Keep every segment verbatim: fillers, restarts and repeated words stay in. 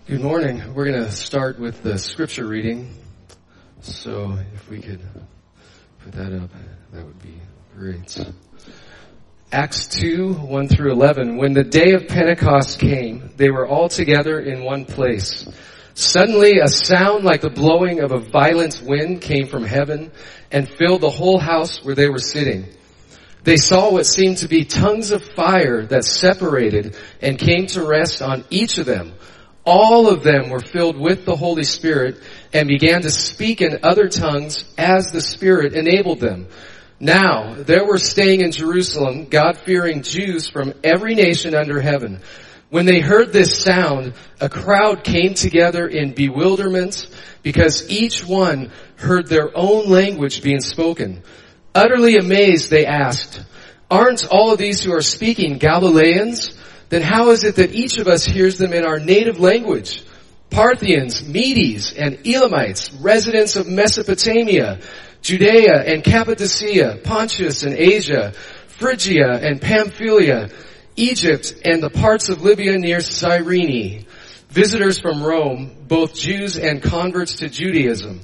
Good morning. We're going to start with the scripture reading. So if we could put that up, that would be great. Acts two, one through eleven. When the day of Pentecost came, they were all together in one place. Suddenly a sound like the blowing of a violent wind came from heaven and filled the whole house where they were sitting. They saw what seemed to be tongues of fire that separated and came to rest on each of them. All of them were filled with the Holy Spirit and began to speak in other tongues as the Spirit enabled them. Now, there were staying in Jerusalem God-fearing Jews from every nation under heaven. When they heard this sound, a crowd came together in bewilderment because each one heard their own language being spoken. Utterly amazed, they asked, "Aren't all of these who are speaking Galileans? Then how is it that each of us hears them in our native language? Parthians, Medes, and Elamites, residents of Mesopotamia, Judea and Cappadocia, Pontus and Asia, Phrygia and Pamphylia, Egypt and the parts of Libya near Cyrene, visitors from Rome, both Jews and converts to Judaism,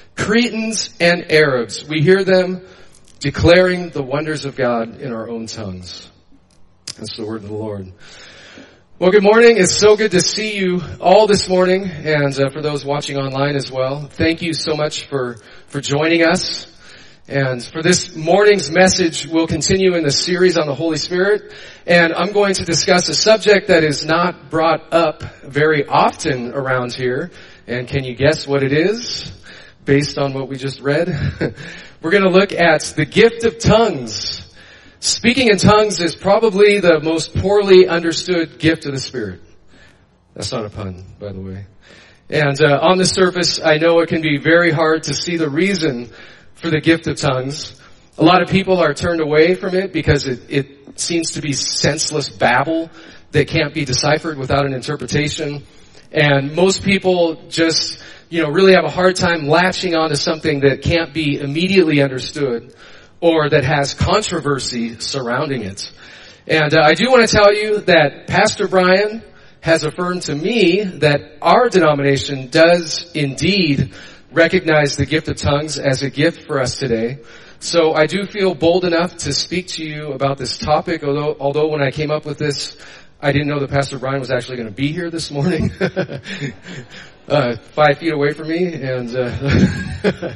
Cretans and Arabs. We hear them declaring the wonders of God in our own tongues." That's the word of the Lord. Well, good morning. It's so good to see you all this morning, and uh, for those watching online as well. Thank you so much for, for joining us. And for this morning's message, we'll continue in the series on the Holy Spirit, and I'm going to discuss a subject that is not brought up very often around here. And can you guess what it is, based on what we just read? We're going to look at the gift of tongues. Speaking in tongues is probably the most poorly understood gift of the Spirit. That's not a pun, by the way. And uh, on the surface, I know it can be very hard to see the reason for the gift of tongues. A lot of people are turned away from it because it, it seems to be senseless babble that can't be deciphered without an interpretation. And most people just, you know, really have a hard time latching onto something that can't be immediately understood, or that has controversy surrounding it. And uh, I do want to tell you that Pastor Brian has affirmed to me that our denomination does indeed recognize the gift of tongues as a gift for us today. So I do feel bold enough to speak to you about this topic, although, although when I came up with this, I didn't know that Pastor Brian was actually going to be here this morning, uh, five feet away from me, and uh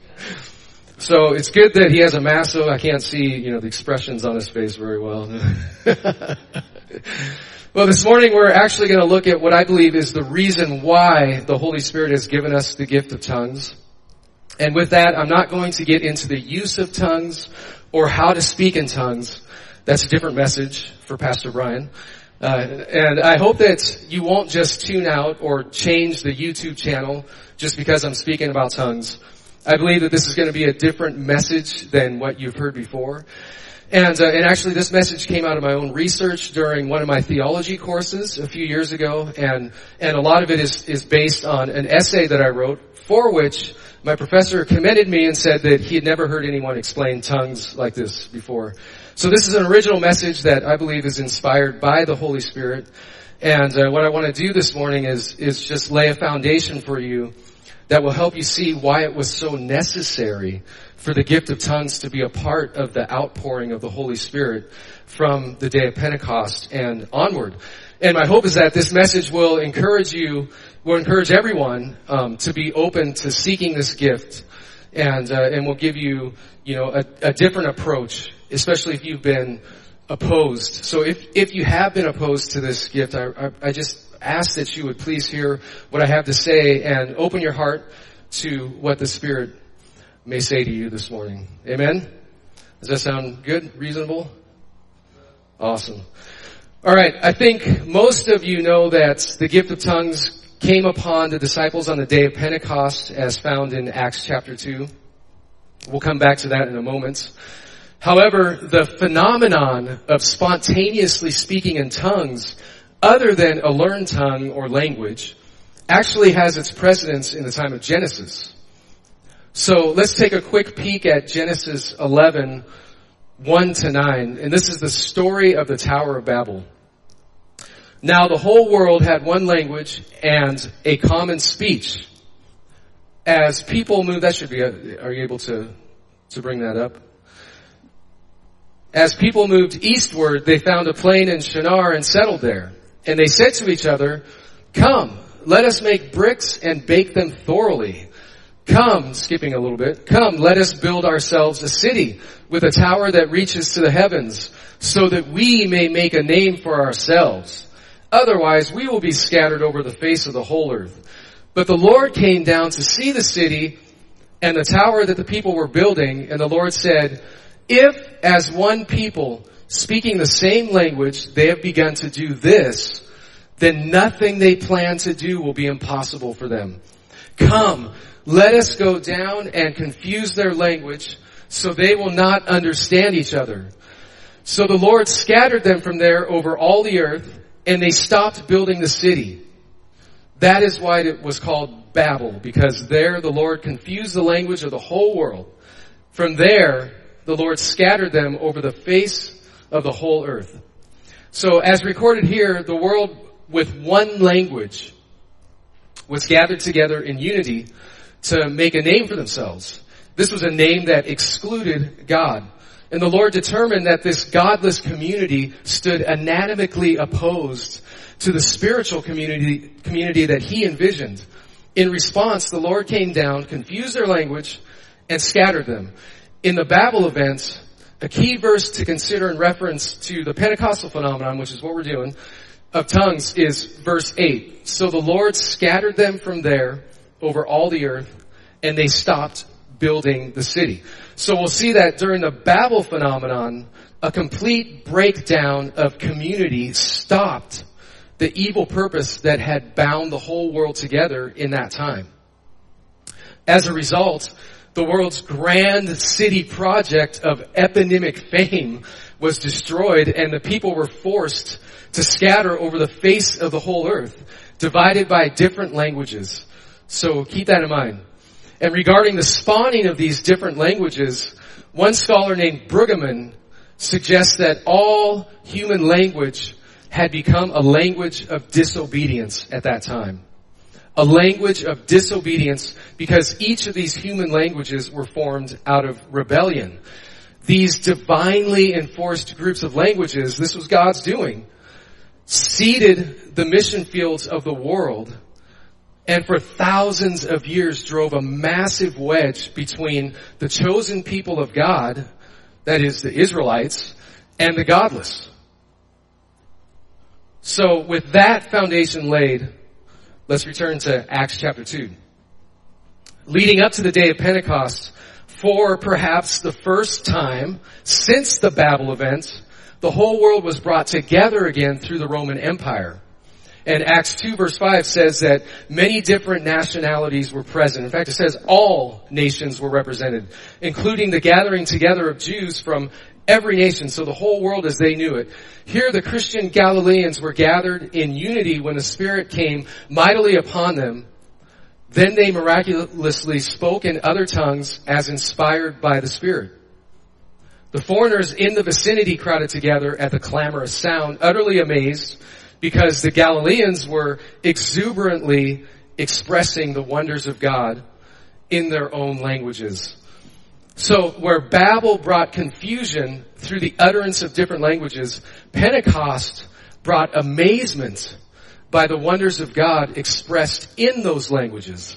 so it's good that he has a mask, so I can't see, you know, the expressions on his face very well. Well, this morning we're actually going to look at what I believe is the reason why the Holy Spirit has given us the gift of tongues. And with that, I'm not going to get into the use of tongues or how to speak in tongues. That's a different message for Pastor Brian. Uh, and I hope that you won't just tune out or change the YouTube channel just because I'm speaking about tongues. I believe that this is going to be a different message than what you've heard before. And, uh, and actually this message came out of my own research during one of my theology courses a few years ago. And, and a lot of it is, is based on an essay that I wrote, for which my professor commended me and said that he had never heard anyone explain tongues like this before. So this is an original message that I believe is inspired by the Holy Spirit. And uh, what I want to do this morning is, is just lay a foundation for you that will help you see why it was so necessary for the gift of tongues to be a part of the outpouring of the Holy Spirit from the day of Pentecost and onward. And my hope is that this message will encourage you, will encourage everyone um, to be open to seeking this gift, and uh, and will give you, you know, a, a different approach, especially if you've been opposed. So if if you have been opposed to this gift, I I, I just ask that you would please hear what I have to say and open your heart to what the Spirit may say to you this morning. Amen? Does that sound good? Reasonable? Awesome. All right. I think most of you know that the gift of tongues came upon the disciples on the day of Pentecost as found in Acts chapter two. We'll come back to that in a moment. However, the phenomenon of spontaneously speaking in tongues other than a learned tongue or language actually has its precedence in the time of Genesis. So let's take a quick peek at Genesis eleven, one to nine. And this is the story of the Tower of Babel. Now the whole world had one language and a common speech. As people moved, that should be, a, are you able to, to bring that up? As people moved eastward, they found a plain in Shinar and settled there. And they said to each other, "Come, let us make bricks and bake them thoroughly. Come," skipping a little bit, "come, let us build ourselves a city with a tower that reaches to the heavens, so that we may make a name for ourselves. Otherwise, we will be scattered over the face of the whole earth." But the Lord came down to see the city and the tower that the people were building, and the Lord said, "If, as one people, speaking the same language, they have begun to do this, then nothing they plan to do will be impossible for them. Come, let us go down and confuse their language, so they will not understand each other." So the Lord scattered them from there over all the earth, and they stopped building the city. That is why it was called Babel, because there the Lord confused the language of the whole world. From there, the Lord scattered them over the face of the whole earth. So as recorded here, the world with one language was gathered together in unity to make a name for themselves. This was a name that excluded God. And the Lord determined that this godless community stood anatomically opposed to the spiritual community, community that He envisioned. In response, the Lord came down, confused their language, and scattered them. In the Babel event, a key verse to consider in reference to the Pentecostal phenomenon, which is what we're doing, of tongues, is verse eight. So the Lord scattered them from there over all the earth, and they stopped building the city. So we'll see that during the Babel phenomenon, a complete breakdown of community stopped the evil purpose that had bound the whole world together in that time. As a result, the world's grand city project of eponymic fame was destroyed, and the people were forced to scatter over the face of the whole earth, divided by different languages. So keep that in mind. And regarding the spawning of these different languages, one scholar named Brueggemann suggests that all human language had become a language of disobedience at that time. A language of disobedience, because each of these human languages were formed out of rebellion. These divinely enforced groups of languages, this was God's doing, seeded the mission fields of the world, and for thousands of years drove a massive wedge between the chosen people of God, that is the Israelites, and the godless. So with that foundation laid, let's return to Acts chapter two. Leading up to the day of Pentecost, for perhaps the first time since the Babel event, the whole world was brought together again through the Roman Empire. And Acts two verse five says that many different nationalities were present. In fact, it says all nations were represented, including the gathering together of Jews from every nation, so the whole world as they knew it. Here the Christian Galileans were gathered in unity when the Spirit came mightily upon them. Then they miraculously spoke in other tongues as inspired by the Spirit. The foreigners in the vicinity crowded together at the clamorous sound, utterly amazed, because the Galileans were exuberantly expressing the wonders of God in their own languages. So where Babel brought confusion through the utterance of different languages, Pentecost brought amazement by the wonders of God expressed in those languages.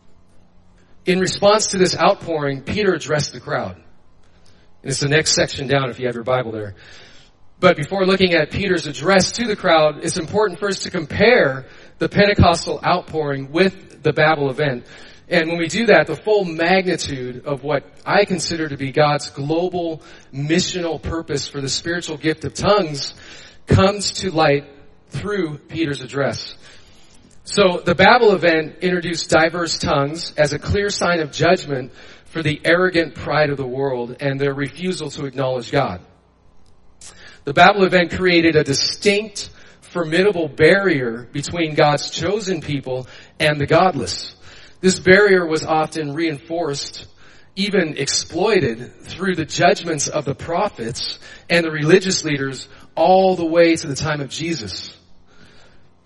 In response to this outpouring, Peter addressed the crowd. And it's the next section down if you have your Bible there. But before looking at Peter's address to the crowd, it's important first to compare the Pentecostal outpouring with the Babel event. And when we do that, the full magnitude of what I consider to be God's global missional purpose for the spiritual gift of tongues comes to light through Peter's address. So the Babel event introduced diverse tongues as a clear sign of judgment for the arrogant pride of the world and their refusal to acknowledge God. The Babel event created a distinct, formidable barrier between God's chosen people and the godless. This barrier was often reinforced, even exploited, through the judgments of the prophets and the religious leaders all the way to the time of Jesus.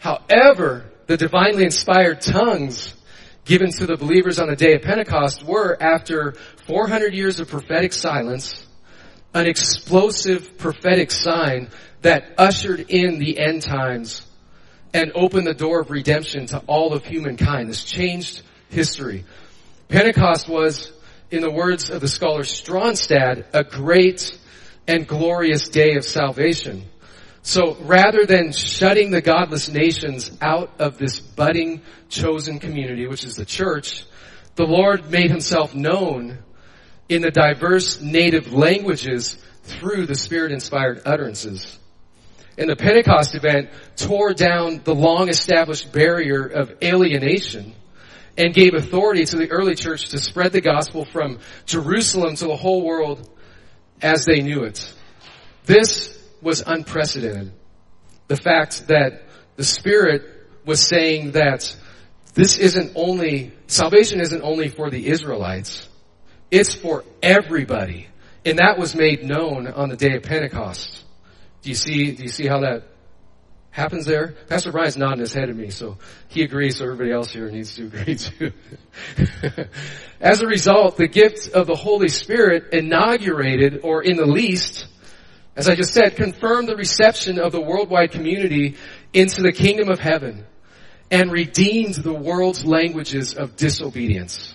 However, the divinely inspired tongues given to the believers on the day of Pentecost were, after four hundred years of prophetic silence, an explosive prophetic sign that ushered in the end times and opened the door of redemption to all of humankind. This changed history. Pentecost was, in the words of the scholar Stronstad, a great and glorious day of salvation. So rather than shutting the godless nations out of this budding chosen community, which is the church, the Lord made himself known in the diverse native languages through the Spirit-inspired utterances. And the Pentecost event tore down the long-established barrier of alienation and gave authority to the early church to spread the gospel from Jerusalem to the whole world as they knew it. This was unprecedented. The fact that the Spirit was saying that this isn't only, salvation isn't only for the Israelites, it's for everybody. And that was made known on the day of Pentecost. Do you see, do you see how that happens there? Pastor Brian's nodding his head at me, so he agrees, so everybody else here needs to agree too. As a result, the gift of the Holy Spirit inaugurated, or in the least, as I just said, confirmed the reception of the worldwide community into the kingdom of heaven and redeemed the world's languages of disobedience.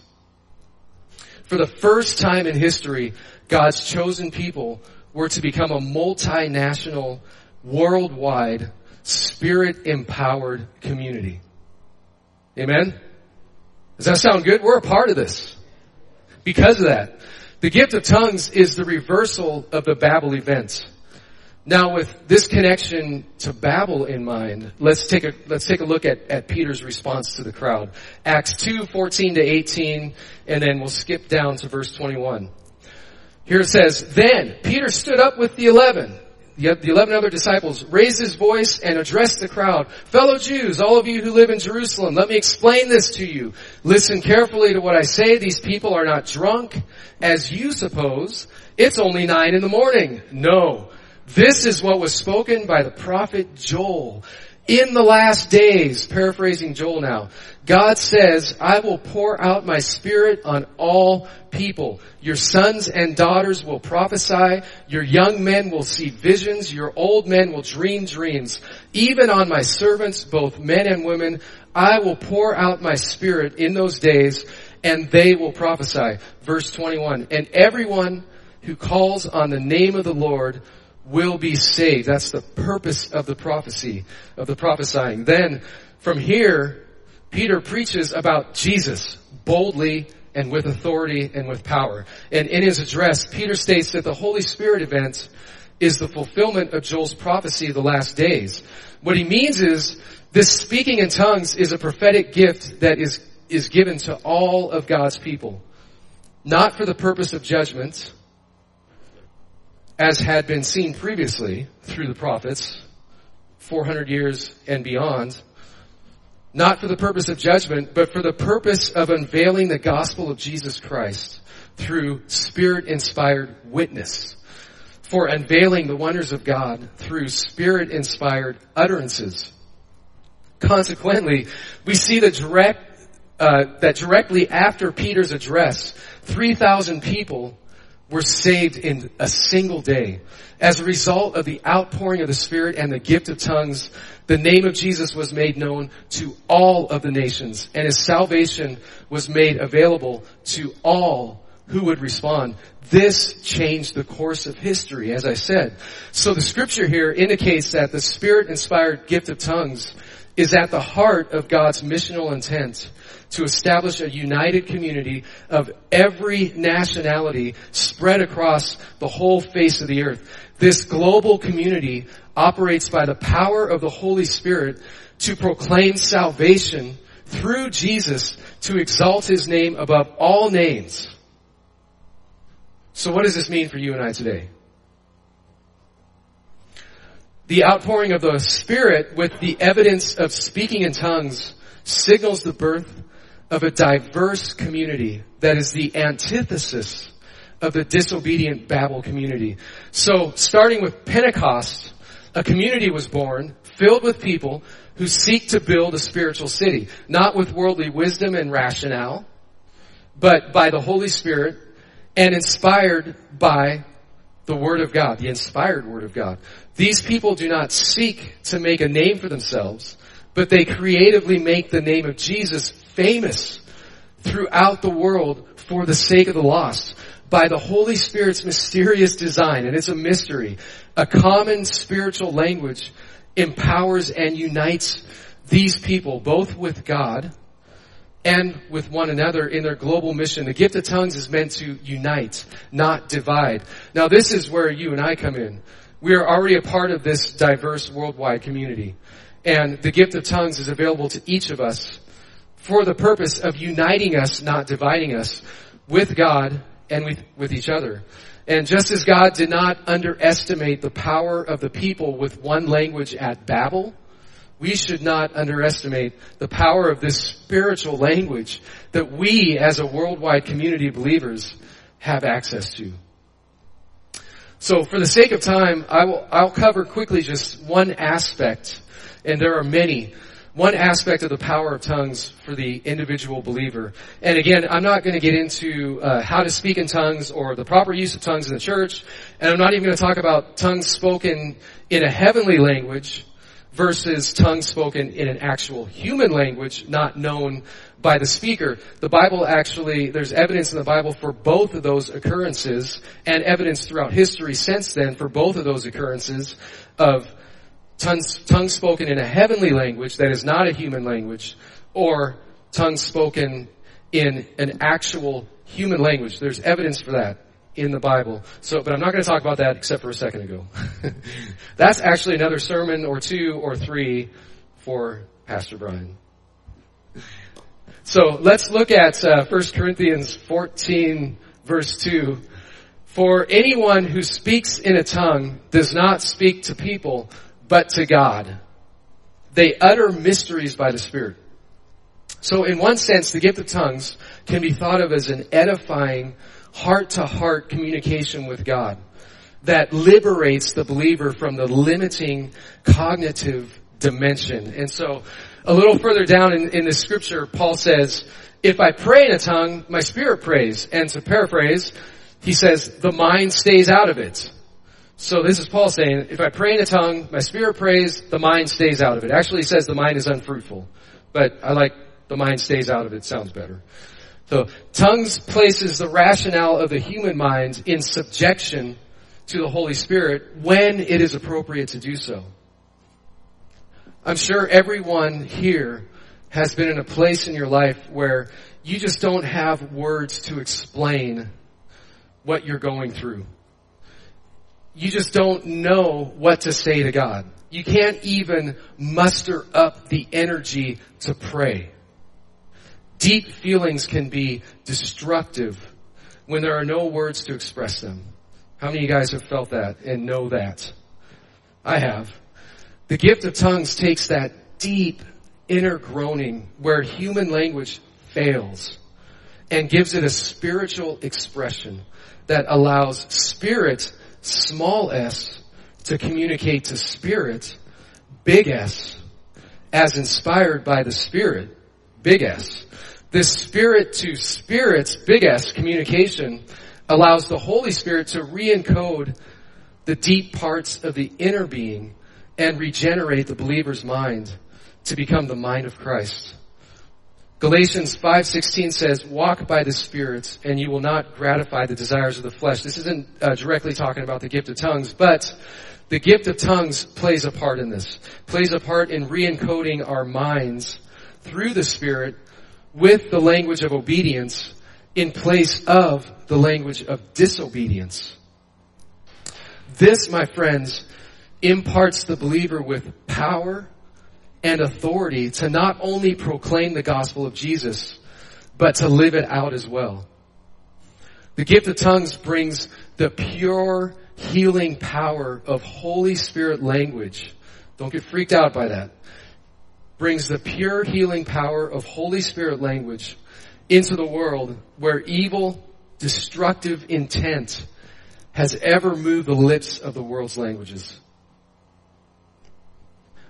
For the first time in history, God's chosen people were to become a multinational, worldwide, Spirit-empowered community. Amen? Does that sound good? We're a part of this. Because of that, the gift of tongues is the reversal of the Babel event. Now, with this connection to Babel in mind, let's take a let's take a look at, at Peter's response to the crowd. Acts two, fourteen to eighteen, and then we'll skip down to verse twenty-one. Here it says, "Then Peter stood up with the eleven, the, the eleven other disciples, raised his voice and addressed the crowd. 'Fellow Jews, all of you who live in Jerusalem, let me explain this to you. Listen carefully to what I say. These people are not drunk, as you suppose. It's only nine in the morning. No. This is what was spoken by the prophet Joel. In the last days,'" paraphrasing Joel now, "God says, 'I will pour out my Spirit on all people. Your sons and daughters will prophesy. Your young men will see visions. Your old men will dream dreams. Even on my servants, both men and women, I will pour out my Spirit in those days, and they will prophesy.'" Verse twenty-one, "And everyone who calls on the name of the Lord will be saved." That's the purpose of the prophecy, of the prophesying. Then, from here, Peter preaches about Jesus boldly and with authority and with power. And in his address, Peter states that the Holy Spirit event is the fulfillment of Joel's prophecy of the last days. What he means is, this speaking in tongues is a prophetic gift that is, is given to all of God's people. Not for the purpose of judgment, as had been seen previously through the prophets, four hundred years and beyond. Not for the purpose of judgment, but for the purpose of unveiling the gospel of Jesus Christ through Spirit-inspired witness. For unveiling the wonders of God through Spirit-inspired utterances. Consequently, we see the direct, uh, that directly after Peter's address, three thousand people were saved in a single day. As a result of the outpouring of the Spirit and the gift of tongues, the name of Jesus was made known to all of the nations, and his salvation was made available to all who would respond. This changed the course of history, as I said. So the scripture here indicates that the Spirit-inspired gift of tongues is at the heart of God's missional intent to establish a united community of every nationality spread across the whole face of the earth. This global community operates by the power of the Holy Spirit to proclaim salvation through Jesus, to exalt his name above all names. So what does this mean for you and I today? The outpouring of the Spirit with the evidence of speaking in tongues signals the birth of a diverse community that is the antithesis of the disobedient Babel community. So, starting with Pentecost, a community was born, filled with people who seek to build a spiritual city, not with worldly wisdom and rationale, but by the Holy Spirit and inspired by the Word of God, the inspired Word of God. These people do not seek to make a name for themselves, but they creatively make the name of Jesus famous throughout the world for the sake of the lost. By the Holy Spirit's mysterious design, and it's a mystery, a common spiritual language empowers and unites these people, both with God and with one another in their global mission. The gift of tongues is meant to unite, not divide. Now this is where you and I come in. We are already a part of this diverse worldwide community. And the gift of tongues is available to each of us for the purpose of uniting us, not dividing us, with God and with, with each other. And just as God did not underestimate the power of the people with one language at Babel, we should not underestimate the power of this spiritual language that we as a worldwide community of believers have access to. So for the sake of time, I will, I'll cover quickly just one aspect, and there are many, one aspect of the power of tongues for the individual believer. And again, I'm not going to get into uh, how to speak in tongues or the proper use of tongues in the church, and I'm not even going to talk about tongues spoken in a heavenly language versus tongues spoken in an actual human language not known by the speaker. The Bible actually, there's evidence in the Bible for both of those occurrences, and evidence throughout history since then for both of those occurrences of tongues, tongues spoken in a heavenly language that is not a human language, or tongues spoken in an actual human language. There's evidence for that in the Bible. So, but I'm not going to talk about that except for a second ago. That's actually another sermon or two or three for Pastor Brian. So let's look at uh, First Corinthians fourteen verse two. For anyone who speaks in a tongue does not speak to people, but to God. They utter mysteries by the Spirit. So in one sense, the gift of tongues can be thought of as an edifying, heart-to-heart communication with God that liberates the believer from the limiting cognitive dimension. And so a little further down in, in the scripture, Paul says, if I pray in a tongue, my spirit prays. And to paraphrase, he says, the mind stays out of it. So this is Paul saying, if I pray in a tongue, my spirit prays, the mind stays out of it. Actually, he says the mind is unfruitful. But I like the mind stays out of it. Sounds better. So tongues places the rationale of the human mind in subjection to the Holy Spirit when it is appropriate to do so. I'm sure everyone here has been in a place in your life where you just don't have words to explain what you're going through. You just don't know what to say to God. You can't even muster up the energy to pray. Deep feelings can be destructive when there are no words to express them. How many of you guys have felt that and know that? I have. The gift of tongues takes that deep inner groaning where human language fails and gives it a spiritual expression that allows spirit, small s, to communicate to spirit, big S, as inspired by the Spirit, big S. This spirit to spirit, big S, communication allows the Holy Spirit to re-encode the deep parts of the inner being and regenerate the believer's mind to become the mind of Christ. Galatians five sixteen says, walk by the Spirit and you will not gratify the desires of the flesh. This isn't uh, directly talking about the gift of tongues, but the gift of tongues plays a part in this, plays a part in re-encoding our minds through the Spirit with the language of obedience in place of the language of disobedience. This, my friends, imparts the believer with power and authority to not only proclaim the gospel of Jesus, but to live it out as well. The gift of tongues brings the pure healing power of Holy Spirit language. Don't get freaked out by that. Brings the pure healing power of Holy Spirit language into the world where evil, destructive intent has ever moved the lips of the world's languages.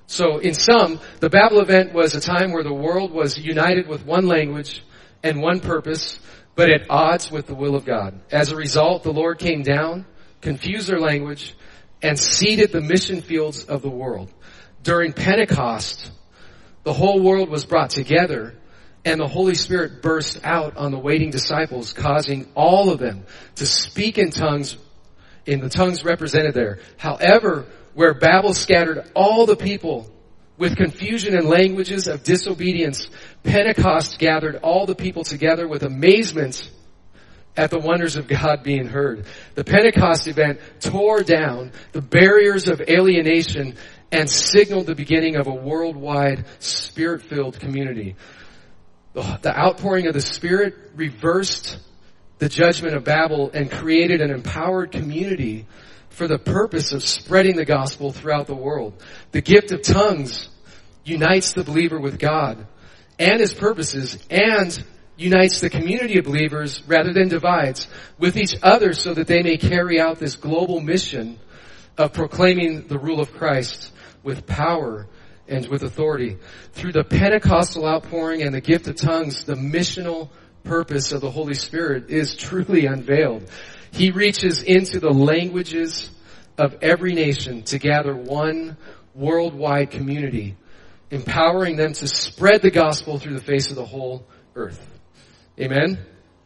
So in sum, the Babel event was a time where the world was united with one language and one purpose, but at odds with the will of God. As a result, the Lord came down, confused their language, and seeded the mission fields of the world. During Pentecost, the whole world was brought together, and the Holy Spirit burst out on the waiting disciples, causing all of them to speak in tongues, in the tongues represented there. However, where Babel scattered all the people with confusion and languages of disobedience, Pentecost gathered all the people together with amazement at the wonders of God being heard. The Pentecost event tore down the barriers of alienation and signaled the beginning of a worldwide Spirit-filled community. The, the outpouring of the Spirit reversed the judgment of Babel and created an empowered community for the purpose of spreading the gospel throughout the world. The gift of tongues unites the believer with God and his purposes, and unites the community of believers rather than divides with each other, so that they may carry out this global mission of proclaiming the rule of Christ with power and with authority. Through the Pentecostal outpouring and the gift of tongues, the missional purpose of the Holy Spirit is truly unveiled. He reaches into the languages of every nation to gather one worldwide community, empowering them to spread the gospel through the face of the whole earth. Amen?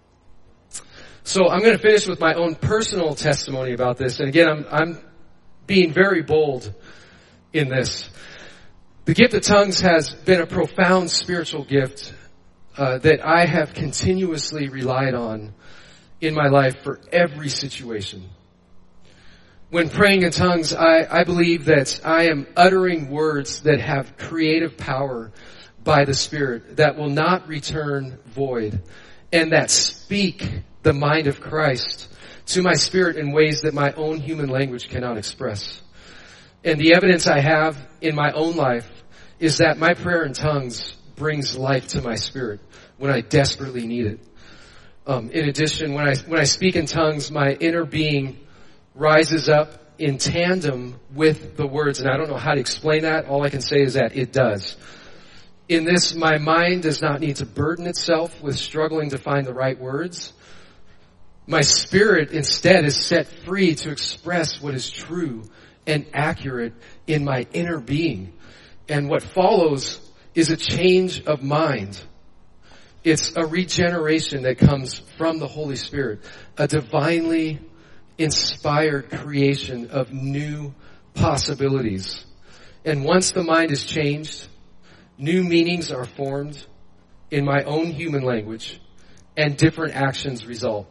So I'm going to finish with my own personal testimony about this. And again, I'm, I'm being very bold in this. The gift of tongues has been a profound spiritual gift uh, that I have continuously relied on in my life for every situation. When praying in tongues, I, I believe that I am uttering words that have creative power by the Spirit that will not return void, and that speak the mind of Christ to my spirit in ways that my own human language cannot express. And the evidence I have in my own life is that my prayer in tongues brings life to my spirit when I desperately need it. Um, in addition, when I when I speak in tongues, my inner being rises up in tandem with the words. And I don't know how to explain that. All I can say is that it does. In this, my mind does not need to burden itself with struggling to find the right words. My spirit instead is set free to express what is true and accurate in my inner being. And what follows is a change of mind. It's a regeneration that comes from the Holy Spirit, a divinely inspired creation of new possibilities. And once the mind is changed, new meanings are formed in my own human language, and different actions result.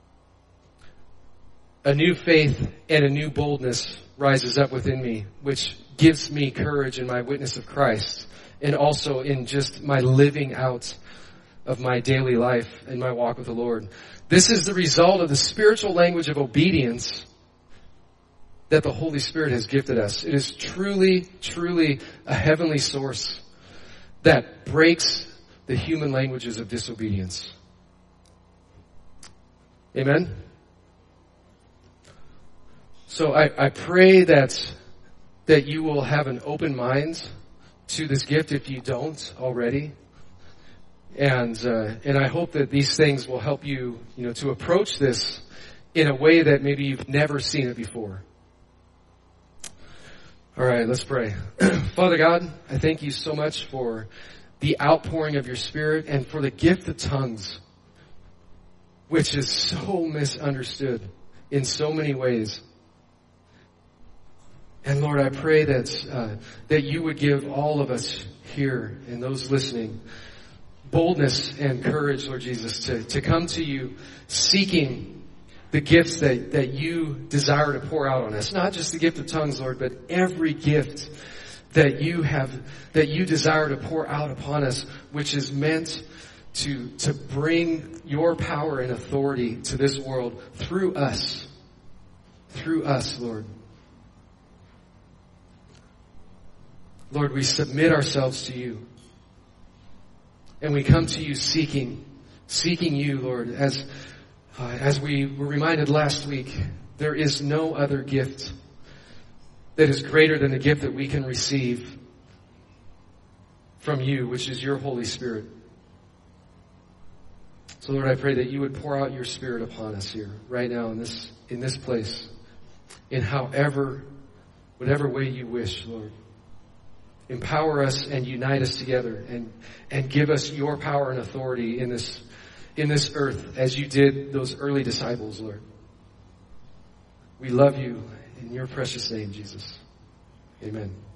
A new faith and a new boldness rises up within me, which gives me courage in my witness of Christ, and also in just my living out of my daily life and my walk with the Lord. This is the result of the spiritual language of obedience that the Holy Spirit has gifted us. It is truly, truly a heavenly source that breaks the human languages of disobedience. Amen? So I, I pray that that you will have an open mind to this gift if you don't already. And uh, and I hope that these things will help you, you know, to approach this in a way that maybe you've never seen it before. All right, let's pray. Father God, I thank you so much for the outpouring of your Spirit and for the gift of tongues, which is so misunderstood in so many ways. And Lord, I pray that uh, that you would give all of us here and those listening boldness and courage, Lord Jesus, to, to come to you seeking the gifts that, that you desire to pour out on us. Not just the gift of tongues, Lord, but every gift that you have, that you desire to pour out upon us, which is meant to, to bring your power and authority to this world through us. Through us, Lord. Lord, we submit ourselves to you. And we come to you seeking, seeking you, Lord, as, uh, as we were reminded last week, there is no other gift that is greater than the gift that we can receive from you, which is your Holy Spirit. So Lord, I pray that you would pour out your Spirit upon us here, right now in this, in this place, in however, whatever way you wish, Lord. Empower us and unite us together and, and give us your power and authority in this, in this earth as you did those early disciples, Lord. We love you in your precious name, Jesus. Amen.